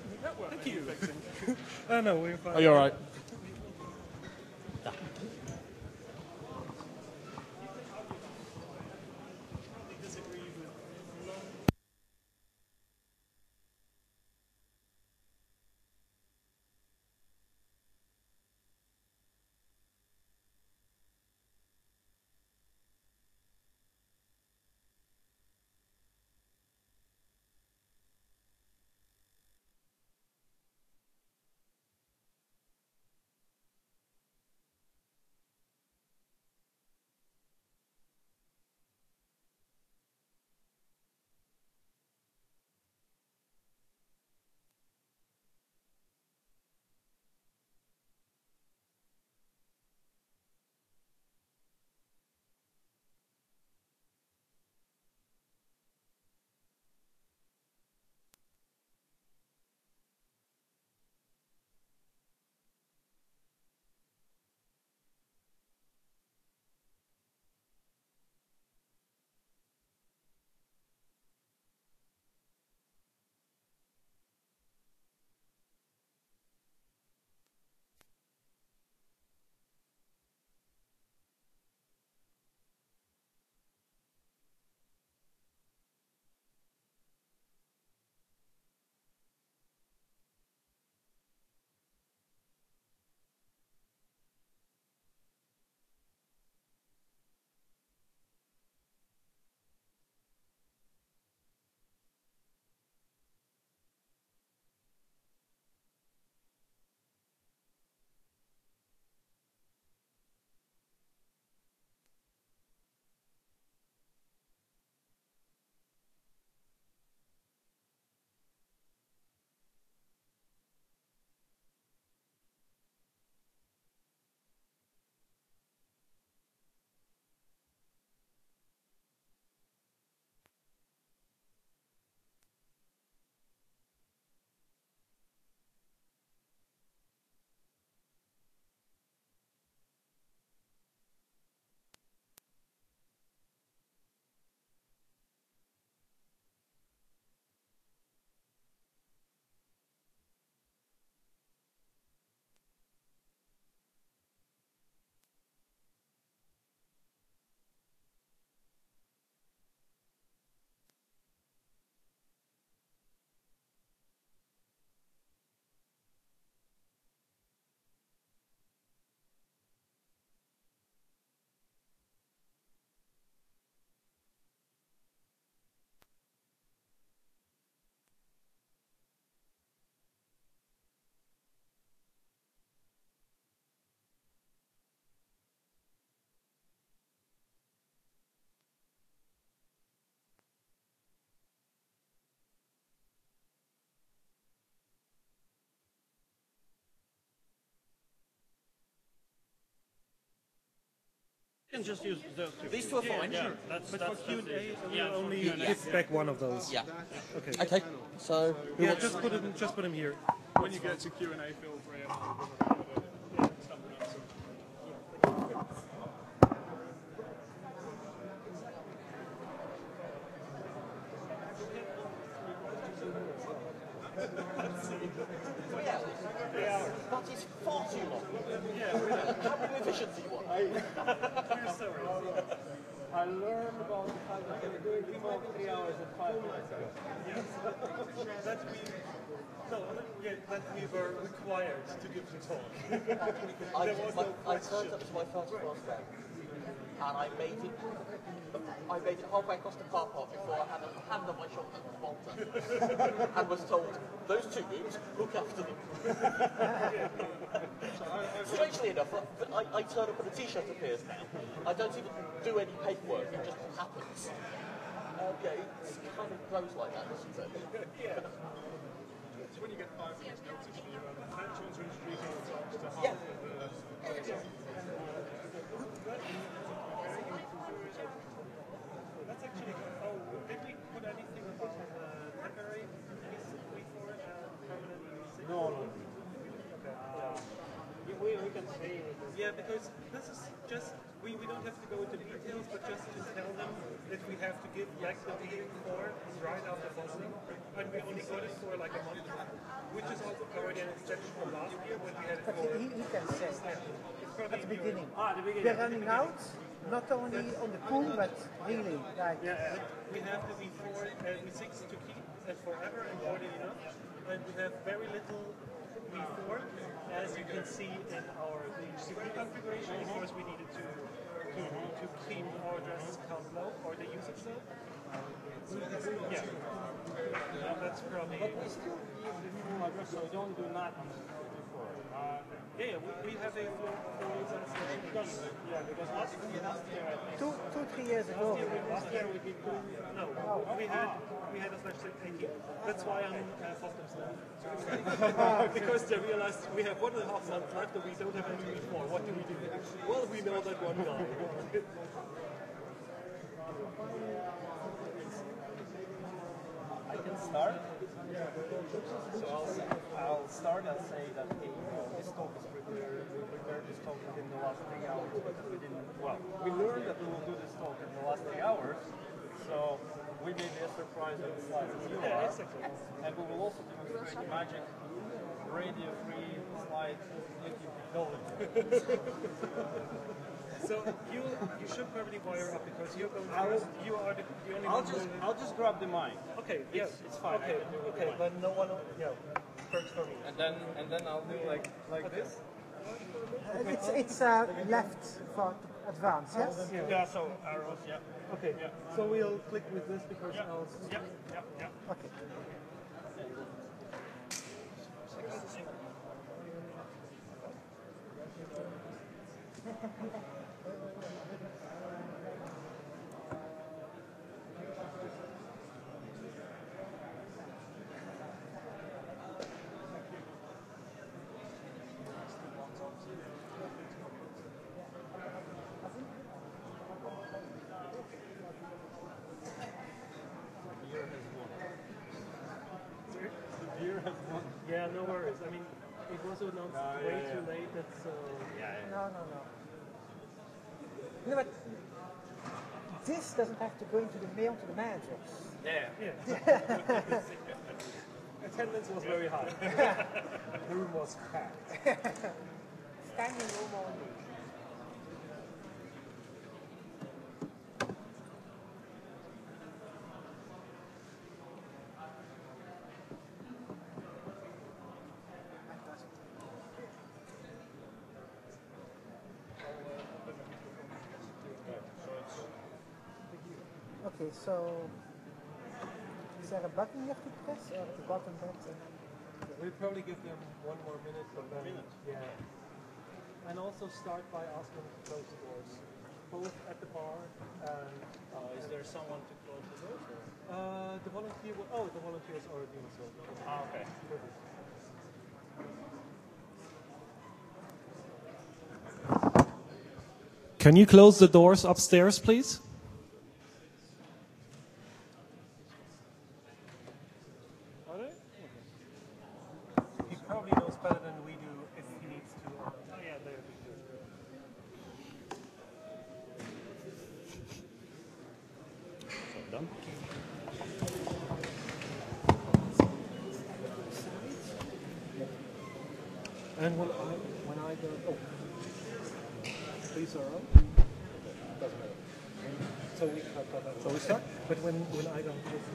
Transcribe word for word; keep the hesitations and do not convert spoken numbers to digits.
Thank you. Oh no, we're fine. Are you alright? You can just use those two. These two are fine. Yeah, that's, But that's, for Q and that's, A, we'll yeah, only Q and A. give back one of those. Yeah. Okay. Okay. So who Yeah, wants- just put him. Just put him here. When you get to Q and A, feel free and I'll stumble answer. That is far too long. How many revisions do you want? I learned about the fact that we were doing for three hours and five minutes ago. That we. No, yeah, that we were required to give the talk. I, my, I turned up to my first class then, and I made it. I made it halfway across the car park before I had a hand on my shoulder from Walter, and was told, "Those two rooms, look after them." Strangely enough, I, I, I turn up and a T-shirt appears now. I don't even do any paperwork; it just happens. Uh, yeah, it kind of grows like that, doesn't it? Yeah. So when you get five minutes notice, do you um, plan to introduce yourselves to half Yeah. of the... That's actually. Oh, did we put anything about uh, temporary before uh, permanent? No, no. Uh, we, we can say it. Yeah, because this is just, we, we don't have to go into details, but just to tell them that we have to give back the V four right after Boston, and we only got it for like a month. which is also already an extension from last year when we had it But for. he, he can say It's at probably the beginning. Ah, the beginning. We're running out, not only on the pool, but really, like, Yeah, we have the V four and V six to keep as forever and more than enough. And we have very little V four, as you can see in our D H C P configuration, because we needed to, to, to keep our address count low, or the usage low. Yeah. Yeah, that's probably. but we still use the full address, so we don't do nothing before. Uh, yeah, yeah, we, we have a full, full installation. Because, yeah, because last, last year, I think, Two, two, three years ago, Last year we did no, we had we had a slash eighteen. That's why I'm uh, Foster's now. Because they realized we have one and a half months left and we don't have any before. What do we do? Well, we know that one guy. I can start. So I'll, I'll start and say that hey, you know, this talk is prepared. We prepared this talk within the last three hours because we didn't. Well, we learned that we will do this talk in the last three hours. So we may be as surprised with the slides as you Yeah, are. exactly. And we will also demonstrate magic radio-free slide YouTube technology. So you you should probably wire up because you're going first. You are the, the only I'll one. just who- I'll just grab the mic. Okay, yes, it's fine. Okay, I can do it with okay, the mic. but no one. Yeah, first for me. And then and then I'll do like like this. it's, it's uh, left for advance, yes? Yeah. So arrows. Yeah. Okay, so we'll click with this because else. Yeah. Yeah. Yeah. Okay. Yeah, no worries. I mean, it was announced yeah, way yeah. too late. That's so. No, no, no. No, but this doesn't have to go into the mail to the managers. Yeah. Attendance was very high. The room was packed. Standing room only. Okay, so is there a button you have to press or at the bottom button? We'll probably give them one more minute. One more minute? Yeah. And also start by asking them to close the doors, both at the bar and. Uh, is there someone to close the doors? Or? Uh, the volunteer. Will, oh, the volunteers already installed. Ah, okay. Perfect. Can you close the doors upstairs, please? Are they? He probably knows better than we do if he needs to. Oh yeah, there we go. Done. And when I when I go, oh, these are on. Doesn't matter. So we so we start. But when when I don't.